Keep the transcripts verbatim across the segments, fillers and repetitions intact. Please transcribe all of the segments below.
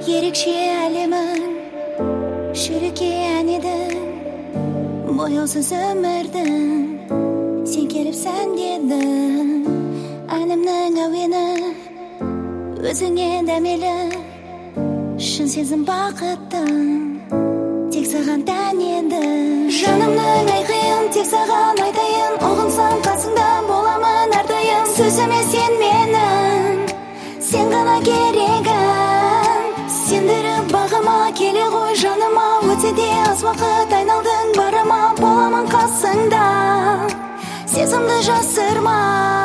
ерекше әлемің шүріккен едің, бояусыз өмірдің сен келіп сәндедің. Әнімнің әуені өзіңе дәмелі, шын сезім бақыттың тек саған тән еді. Жанымның айқайын тек саған айтайын, ұғынсаң қасыңда боламын әрдайым. Сөзіме сен менің, сен ғана керегім. Сендіріп бағыма келе ғой жаныма, өте де аз уақыт айналдың барыма. Боламын қасыңда, сезімді жасырма.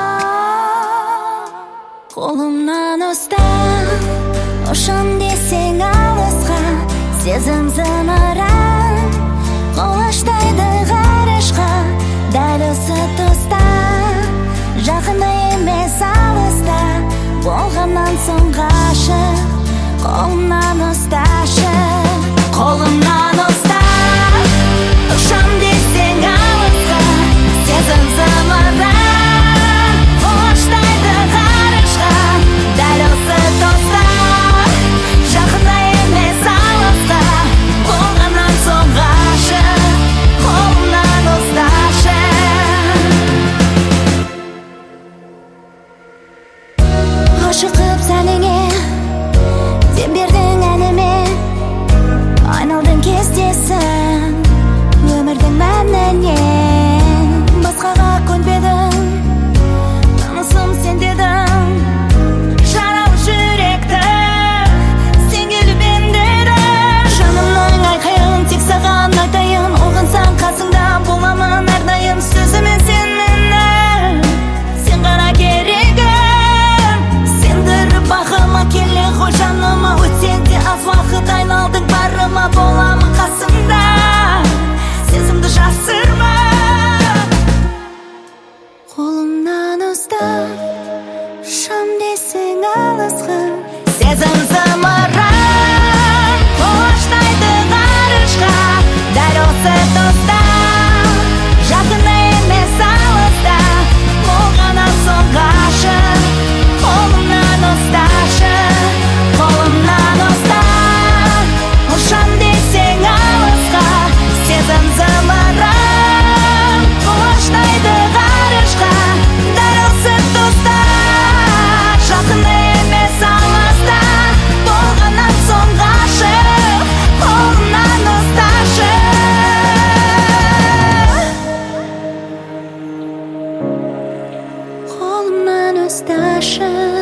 Қолымнан ұстап, ұшам десең алысқа, сезім зымыран қолаштайды ғарышқа. Дәл осы тұста, жақында емес алыста, болғаннан соң ғашық. Қолымнан ұсташы, қолымнан ұстап, ұшам десең алысқа, сезім зымыран қолаштайды ғарышқа. Дәл осы тұста, жақында емес алыста, болғаннан соң ғашық. Қолымнан ұсташы. Ғашықып сәніңе дем бердің әніме, айналдың кездесің өмірдің мәніне. Басқаға көнбедің, танысым сен дедің, жаралы жүректі сен келіп емдедің. Жанымның айқайын тек саған айтайын, ұғынсаң қасыңда боламын әрдайым. Сөзіме сен менің, сен ғана керегім. Сендіріп бағыма келе ғой жаныма, өтсе де аз уақыт айналдың барыма. Боламын қасыңда, сезімді жасырма. Қолымнан ұстап, ұшам десең алысқа, сезім зымыран қолаштайды ғарышқа. Дәл осы тұста, жақында емес алыста, болғаннан соң ғашық. Қолымнан ұсташы, қолымнан ұстап, ұшам десең алысқа, сезім зымыран қолаштайды ғарышқа. Дәл осы тұста, жақында емес алыста, болғаннан соң ғашық. Қолымнан ұсташы. Қолымнан ұсташы.